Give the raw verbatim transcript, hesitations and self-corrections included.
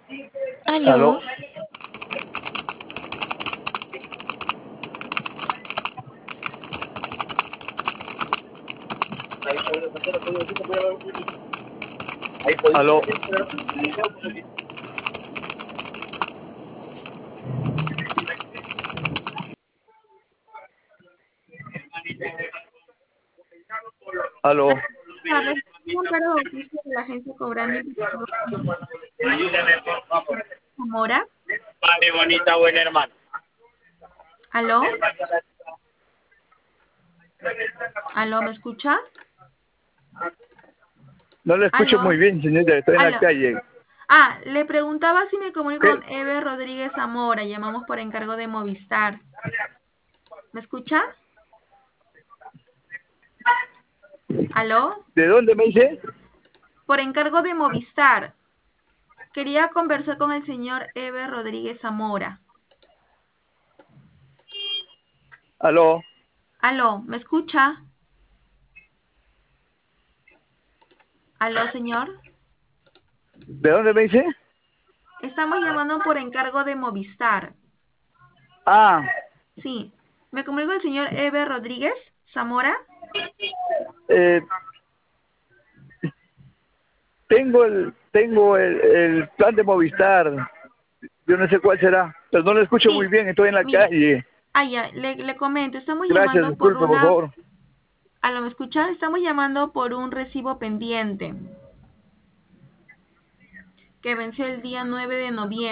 ¿Aló? Aló. ¿Aló? ¿Aló? Tardes. Un amparo de oficio de la agencia cobrando investigado Zamora. Vale, bonita, buena hermana. ¿Aló? ¿Aló? ¿Me escucha? No le escucho muy ¿Aló? bien, señorita, estoy en la ¿Aló? calle. Ah, le preguntaba si me comunico ¿Qué? con Eve Rodríguez Zamora. Llamamos por encargo de Movistar. ¿Me escucha? ¿Aló? ¿De dónde me dice? Por encargo de Movistar. Quería conversar con el señor Eve Rodríguez Zamora. ¿Aló? ¿Aló? ¿Me escucha? ¿Aló, señor? ¿De dónde me dice? Estamos llamando por encargo de Movistar. Ah, Sí. ¿Me comunico con el señor Eve Rodríguez Zamora? eh, tengo el tengo el, el plan de Movistar. Yo no sé cuál será, pero no lo escucho muy Sí. bien, estoy en la Mire. calle. Ah, ya. Le, le comento. Estamos Gracias, llamando por disculpe, por una... favor. ¿Aló, me escucha? Estamos llamando por un recibo pendiente que venció el día nueve de noviembre.